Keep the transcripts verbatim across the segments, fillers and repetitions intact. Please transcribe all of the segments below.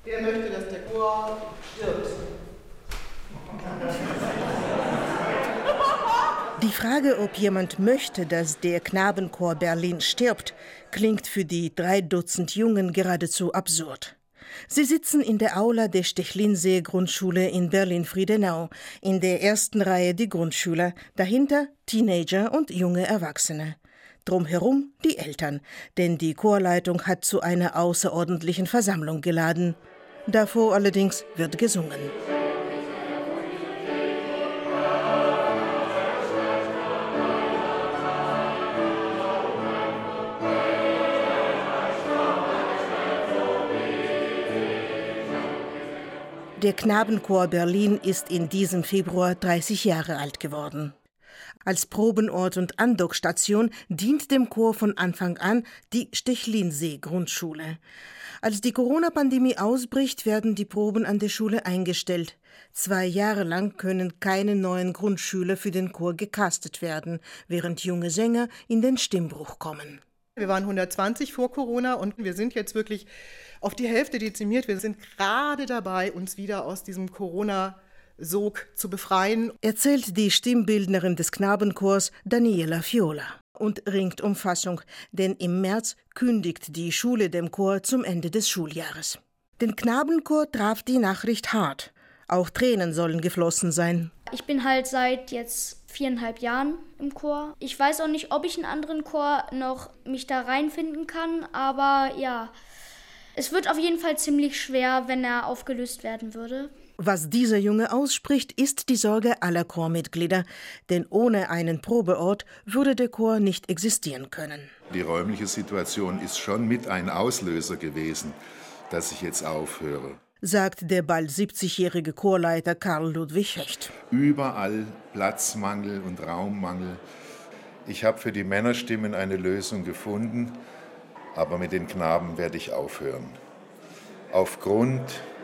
Wer möchte, dass der Chor stirbt? Die Frage, ob jemand möchte, dass der Knabenchor Berlin stirbt, klingt für die drei Dutzend Jungen geradezu absurd. Sie sitzen in der Aula der Stechlinsee-Grundschule in Berlin-Friedenau, in der ersten Reihe die Grundschüler, dahinter Teenager und junge Erwachsene. Drumherum die Eltern, denn die Chorleitung hat zu einer außerordentlichen Versammlung geladen. Davor allerdings wird gesungen. Der Knabenchor Berlin ist in diesem Februar dreißig Jahre alt geworden. Als Probenort und Andockstation dient dem Chor von Anfang an die Stechlinsee-Grundschule. Als die Corona-Pandemie ausbricht, werden die Proben an der Schule eingestellt. Zwei Jahre lang können keine neuen Grundschüler für den Chor gecastet werden, während junge Sänger in den Stimmbruch kommen. Wir waren hundertzwanzig vor Corona und wir sind jetzt wirklich auf die Hälfte dezimiert. Wir sind gerade dabei, uns wieder aus diesem Corona-Sog zu befreien. Erzählt die Stimmbildnerin des Knabenchors Daniela Fiola und ringt um Fassung, denn im März kündigt die Schule dem Chor zum Ende des Schuljahres. Den Knabenchor traf die Nachricht hart. Auch Tränen sollen geflossen sein. Ich bin halt seit jetzt viereinhalb Jahren im Chor. Ich weiß auch nicht, ob ich einen anderen Chor noch mich da reinfinden kann, aber ja, es wird auf jeden Fall ziemlich schwer, wenn er aufgelöst werden würde. Was dieser Junge ausspricht, ist die Sorge aller Chormitglieder, denn ohne einen Probeort würde der Chor nicht existieren können. Die räumliche Situation ist schon mit ein Auslöser gewesen, dass ich jetzt aufhöre, sagt der bald siebzigjährige Chorleiter Karl Ludwig Hecht. Überall Platzmangel und Raummangel. Ich habe für die Männerstimmen eine Lösung gefunden, aber mit den Knaben werde ich aufhören. Aufgrund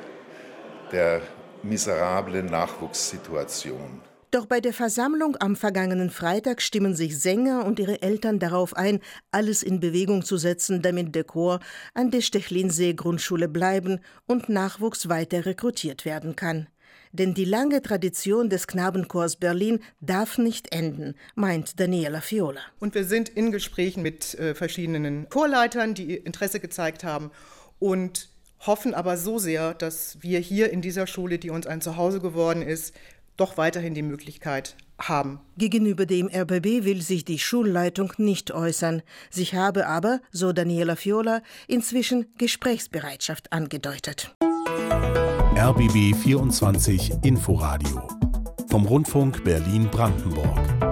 der miserablen Nachwuchssituation. Doch bei der Versammlung am vergangenen Freitag stimmen sich Sänger und ihre Eltern darauf ein, alles in Bewegung zu setzen, damit der Chor an der Stechlinsee-Grundschule bleiben und Nachwuchs weiter rekrutiert werden kann. Denn die lange Tradition des Knabenchors Berlin darf nicht enden, meint Daniela Fiola. Und wir sind in Gesprächen mit äh, verschiedenen Chorleitern, die Interesse gezeigt haben und hoffen aber so sehr, dass wir hier in dieser Schule, die uns ein Zuhause geworden ist, doch weiterhin die Möglichkeit haben. Gegenüber dem R B B will sich die Schulleitung nicht äußern. Sich habe aber, so Daniela Fiola, inzwischen Gesprächsbereitschaft angedeutet. R B B vierundzwanzig Inforadio vom Rundfunk Berlin-Brandenburg.